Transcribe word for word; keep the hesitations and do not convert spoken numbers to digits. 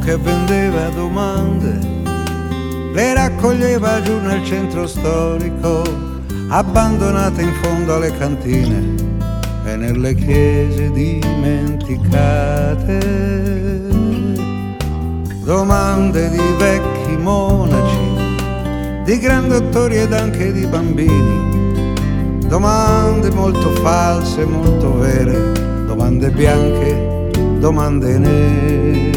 che vendeva domande, le raccoglieva giù nel centro storico, abbandonate in fondo alle cantine e nelle chiese dimenticate. Domande di vecchi monaci, di gran dottori ed anche di bambini, domande molto false, molto vere, domande bianche, domande nere.